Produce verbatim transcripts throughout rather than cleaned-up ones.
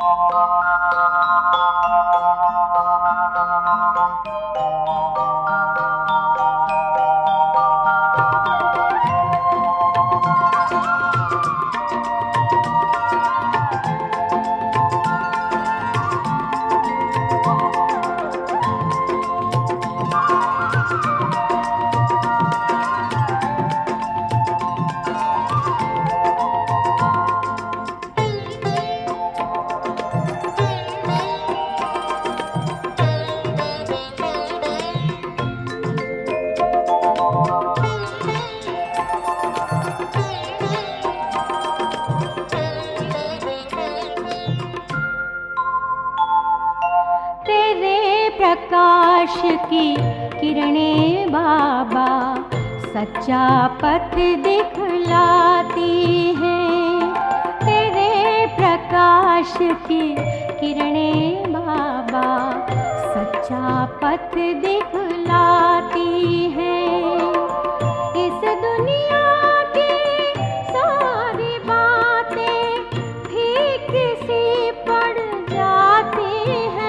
प्रकाश की किरणें बाबा सच्चा पथ दिखलाती हैं। तेरे प्रकाश की किरणें बाबा सच्चा पथ दिखलाती हैं। इस दुनिया की सारी बातें फीक सी पड़ जाती हैं।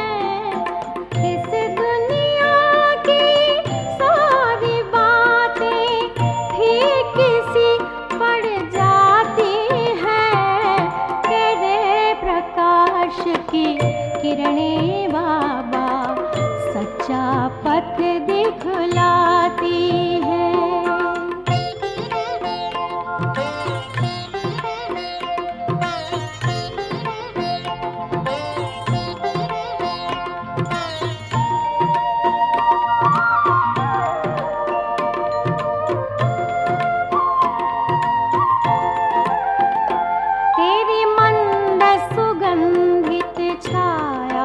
की किरणें बाबा सच्चा पथ दिखलाती है। तेरी मंद सुगंधित छाया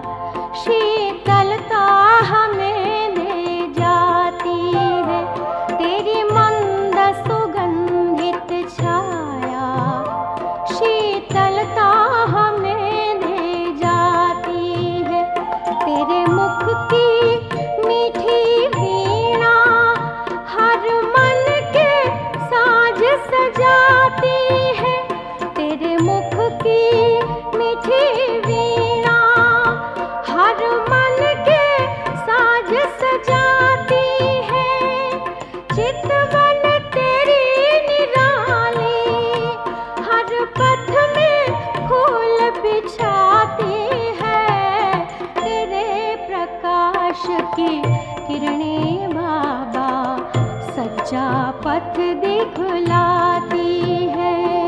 शीतलता हमें दे जाती है। तेरी मंद सुगंधित छाया शीतलता हमें दे जाती है। तेरे मुख की मीठी वीणा हर मन के साज सजाती है। तेरे मुख की मीठी वीणा हर मन के साज सजाती है। चितवन तेरी निराली हर पथ में फूल बिछाती है। तेरे प्रकाश की किरणें बाबा सच्चा पथ दिखलाती है।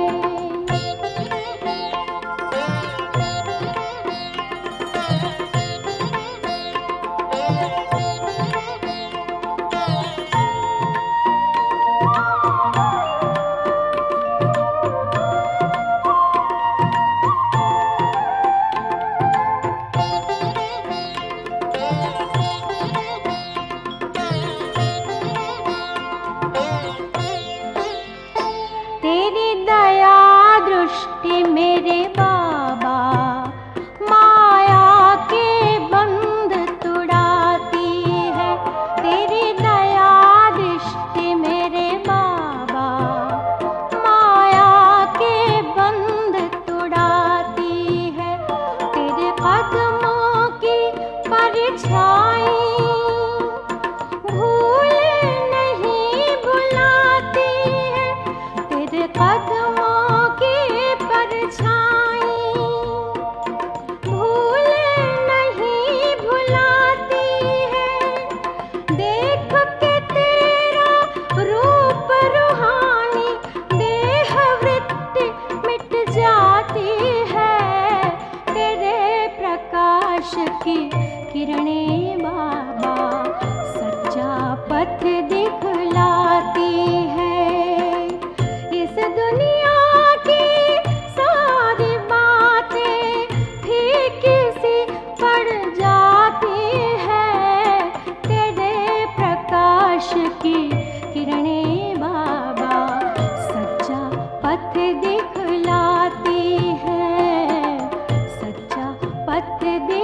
तेरी दया दृष्टि मेरे बाबा माया के बंध तुड़ाती है। तेरी दया दृष्टि मेरे बाबा माया के बंध तुड़ाती है। तेरे कदमों की परछाई भूले नहीं भुलाती है। तेरे कदमों की परछाई भूले नहीं भुलाती है। देख के तेरा रूप रूहानी देह वृत्ति मिट जाती है। तेरे प्रकाश की किरणें बाबा सच्चा पथ दिखलाती है। इस दुनिया की सारी बातें फीक सी पड़ जाती है। तेरे प्रकाश की किरणें बाबा सच्चा पथ दिखलाती है। सच्चा पथ दिख